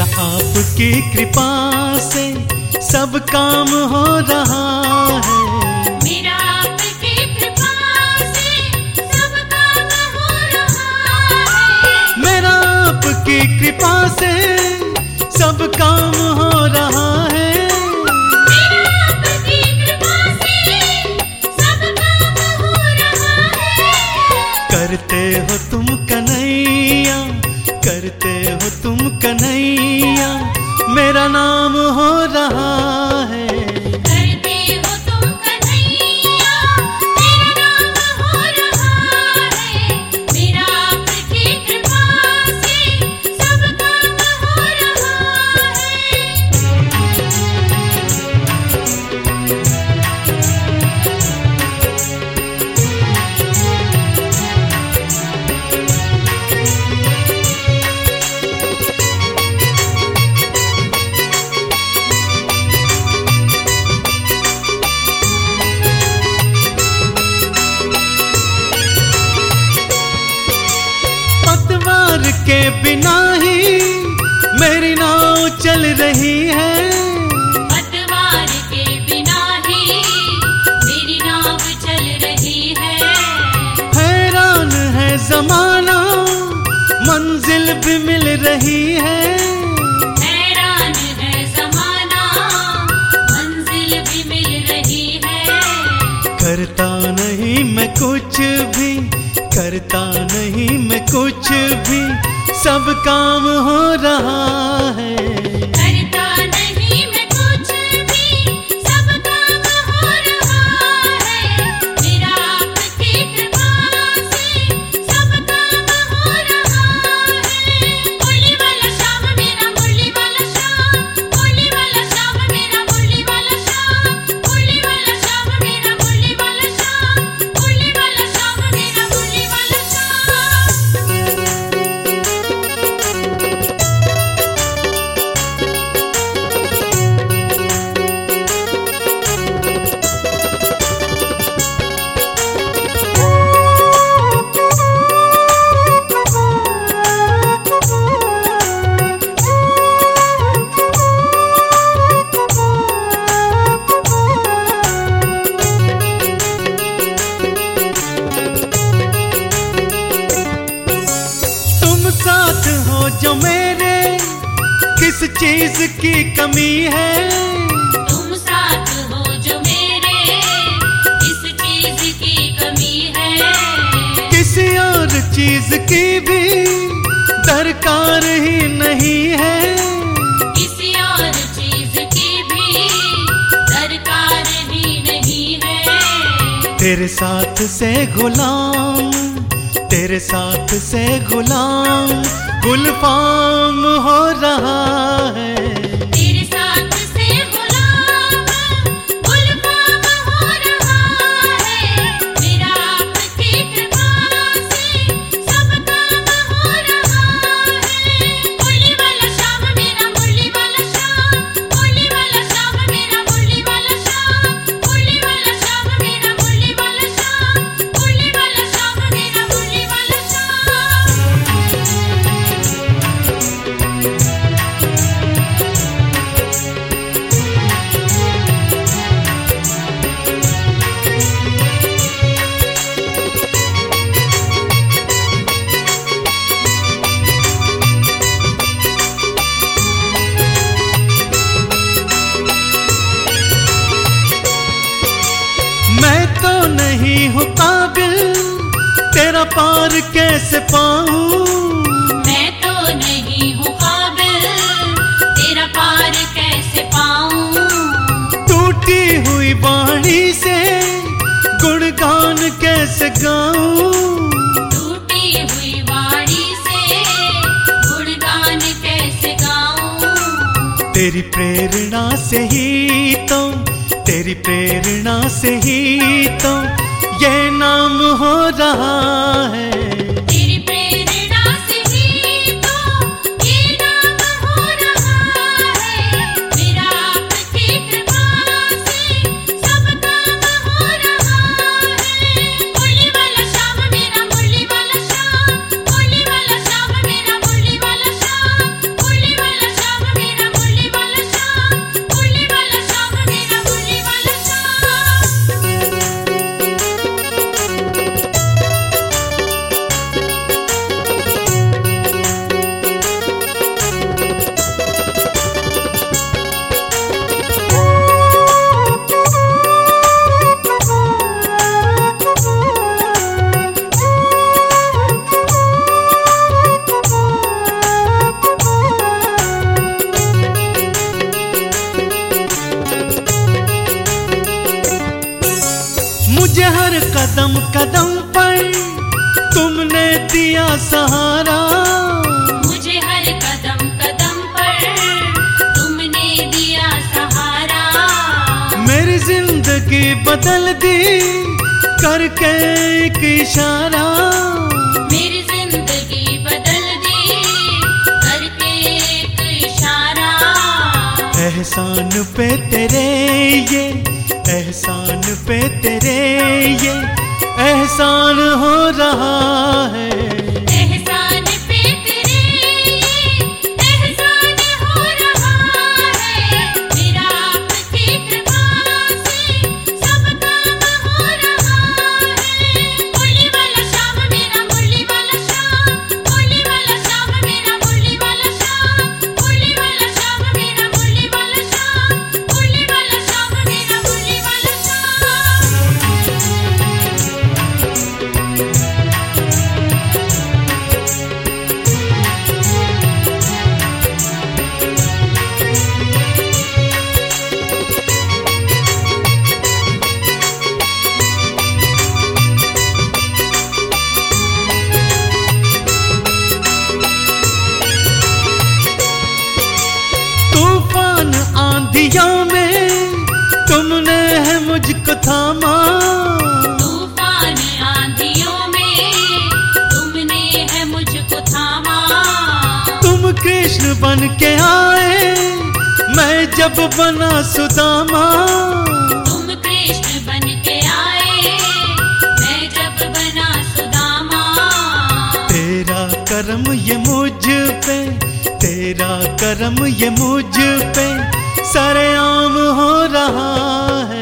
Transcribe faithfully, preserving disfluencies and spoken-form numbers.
मेरा आपकी कृपा से सब काम हो रहा है। मेरा आपकी कृपा से सब काम हो रहा है। मेरा आपकी कृपा से सब काम हो रहा है। मेरा आपकी कृपा से सब काम हो रहा है। करते हो तुम कन्हैया, करते हो तुम कन्हैया, मेरा नाम हो रहा है। करते हो तुम कन्हैया, मेरा नाम हो रहा है। मेरा आपकी कृपा से सब काम हो रहा पतवार के बिना ही मेरी नाव चल रही है। पतवार के बिना ही मेरी नाव चल रही है। हैरान है जमाना, मंजिल भी मिल रही है। हैरान है ज़माना, मंजिल भी मिल रही है। करता नहीं मैं कुछ भी, करता नहीं मैं कुछ भी, सब काम हो रहा है। करता नहीं मैं कुछ भी, सब काम हो रहा है। मेरा आपकी कृपा से सब काम हो रहा है। मुरली वाला श्याम मेरा, मुरली वाला श्याम, मुरली वाला श्याम मेरा, मुरली वाला श्याम, मुरली वाला श्याम मेरा, मुरली वाला श्याम, मुरली वाला श्याम मेरा, मुरली वाला श्याम। तुम साथ हो जो मेरे, किस चीज की कमी है। तुम साथ हो जो मेरे, इस चीज की कमी है। किसी और चीज की भी दरकार ही नहीं है। किसी और चीज की भी दरकार ही नहीं है। तेरे साथ से गुलाम, तेरे साथ से गुलाम, गुलफाम हो रहा है। तेरे साथ से गुलाम, गुलफाम हो रहा है। मेरा आपकी कृपा से सब काम हो रहा है। मुरली वाला श्याम मेरा, मुरली वाला श्याम, मुरली वाला श्याम मेरा, मुरली वाला श्याम, मुरली वाला श्याम मेरा, मुरली वाला श्याम, मुरली वाला श्याम मेरा, मुरली वाला श्याम। मैं तो नहीं हूँ काबिल, तेरा पार कैसे पाऊं। मैं तो नहीं हूँ काबिल, तेरा पार कैसे पाऊं। टूटी हुई वाणी से गुणगान कैसे गाऊं। टूटी हुई वाणी से गुणगान कैसे गाऊं। तेरी प्रेरणा से ही तो, तेरी प्रेरणा से ही तो ये नाम हो रहा है। तेरी प्रेरणा से ही तो ये नाम हो रहा है। मेरा आपकी कृपा से सब काम हो रहा है। मुरली वाला श्याम मेरा, मुरली वाला श्याम, मुरली वाला श्याम मेरा, मुरली वाला श्याम, मुरली वाला श्याम कदम पर तुमने दिया सहारा, मुझे हर कदम कदम पर तुमने दिया सहारा। मेरी जिंदगी बदल दी करके एक इशारा, मेरी जिंदगी बदल दी करके एक इशारा। एहसान पे तेरे ये, एहसान पे तेरे ये एहसान हो रहा है। एहसान पे तेरे एहसान हो रहा है, मेरा आपकी कृपा से सब काम हो रहा है। मुरली वाला श्याम मेरा मुरली वाला श्याम, मुरली वाला श्याम मेरा मुरली वाला श्याम, मुरली वाला श्याम मेरा मुरली वाला श्याम, मुरली वाला श्याम मेरा मुरली वाला श्याम। तूफान आंधियों में तुमने है मुझको थामा, तूफान आंधियों में तुमने है मुझको थामा। तुम कृष्ण बन के आए मैं जब बना सुदामा, तुम कृष्ण बन के आए मैं जब बना सुदामा। तेरा करम ये मुझ पे, तेरा करम ये मुझ पे सरेआम हो रहा है।